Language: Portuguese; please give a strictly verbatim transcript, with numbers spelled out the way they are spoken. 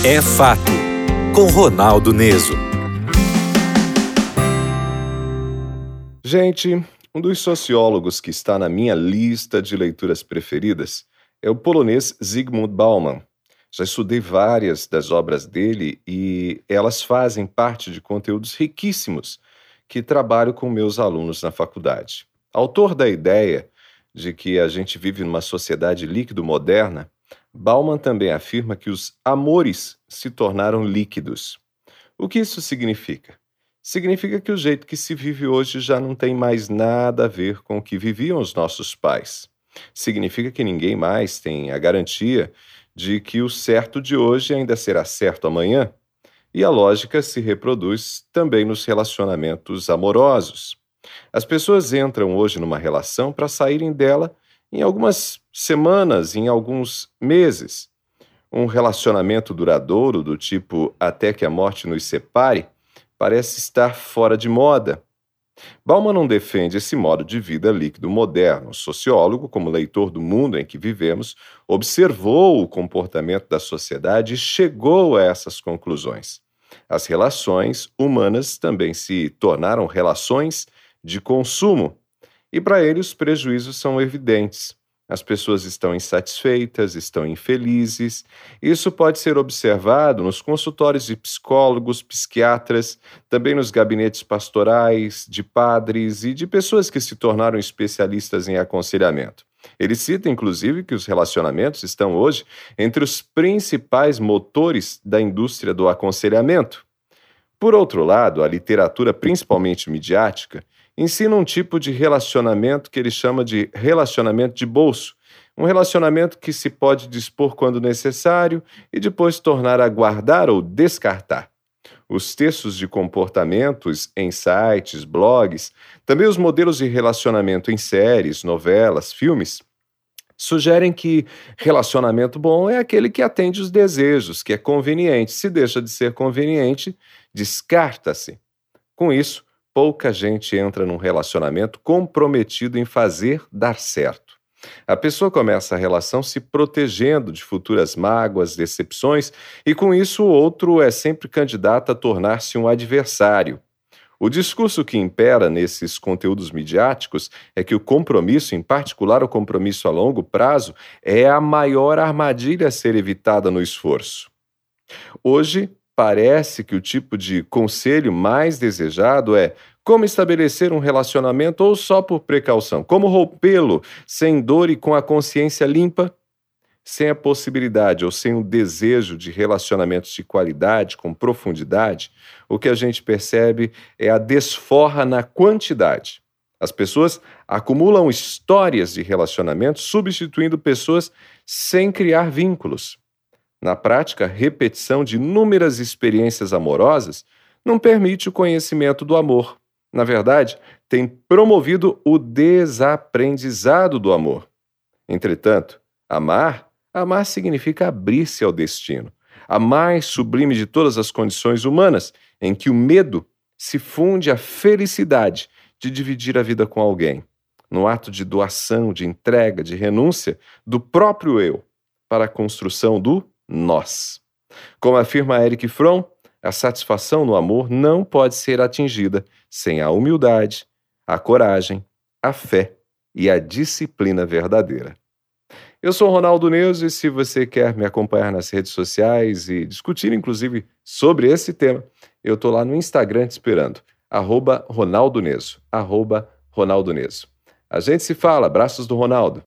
É Fato, com Ronaldo Neso. Gente, um dos sociólogos que está na minha lista de leituras preferidas é o polonês Zygmunt Bauman. Já estudei várias das obras dele e elas fazem parte de conteúdos riquíssimos que trabalho com meus alunos na faculdade. Autor da ideia de que a gente vive numa sociedade líquido-moderna, Bauman também afirma que os amores se tornaram líquidos. O que isso significa? Significa que o jeito que se vive hoje já não tem mais nada a ver com o que viviam os nossos pais. Significa que ninguém mais tem a garantia de que o certo de hoje ainda será certo amanhã. E a lógica se reproduz também nos relacionamentos amorosos. As pessoas entram hoje numa relação para saírem dela em algumas semanas, em alguns meses. Um relacionamento duradouro, do tipo até que a morte nos separe, parece estar fora de moda. Bauman não defende esse modo de vida líquido moderno. O sociólogo, como leitor do mundo em que vivemos, observou o comportamento da sociedade e chegou a essas conclusões. As relações humanas também se tornaram relações de consumo. E para ele os prejuízos são evidentes. As pessoas estão insatisfeitas, estão infelizes. Isso pode ser observado nos consultórios de psicólogos, psiquiatras, também nos gabinetes pastorais, de padres e de pessoas que se tornaram especialistas em aconselhamento. Ele cita, inclusive, que os relacionamentos estão hoje entre os principais motores da indústria do aconselhamento. Por outro lado, a literatura, principalmente midiática, ensina um tipo de relacionamento que ele chama de relacionamento de bolso, um relacionamento que se pode dispor quando necessário e depois tornar a guardar ou descartar. Os textos de comportamentos em sites, blogs, também os modelos de relacionamento em séries, novelas, filmes, sugerem que relacionamento bom é aquele que atende os desejos, que é conveniente. Se deixa de ser conveniente, descarta-se. Com isso, pouca gente entra num relacionamento comprometido em fazer dar certo. A pessoa começa a relação se protegendo de futuras mágoas, decepções, e com isso o outro é sempre candidato a tornar-se um adversário. O discurso que impera nesses conteúdos midiáticos é que o compromisso, em particular o compromisso a longo prazo, é a maior armadilha a ser evitada no esforço. Hoje, parece que o tipo de conselho mais desejado é como estabelecer um relacionamento ou só por precaução, como rompê-lo sem dor e com a consciência limpa, sem a possibilidade ou sem o desejo de relacionamentos de qualidade, com profundidade. O que a gente percebe é a desforra na quantidade. As pessoas acumulam histórias de relacionamentos, substituindo pessoas sem criar vínculos. Na prática, a repetição de inúmeras experiências amorosas não permite o conhecimento do amor. Na verdade, tem promovido o desaprendizado do amor. Entretanto, amar, amar significa abrir-se ao destino, a mais sublime de todas as condições humanas, em que o medo se funde à felicidade de dividir a vida com alguém, no ato de doação, de entrega, de renúncia do próprio eu para a construção do nós. Como afirma Erich Fromm, a satisfação no amor não pode ser atingida sem a humildade, a coragem, a fé e a disciplina verdadeira. Eu sou Ronaldo Neso e se você quer me acompanhar nas redes sociais e discutir inclusive sobre esse tema, eu estou lá no Instagram te esperando, arroba Ronaldo Neso, arroba Ronaldo Neso. A gente se fala, abraços do Ronaldo.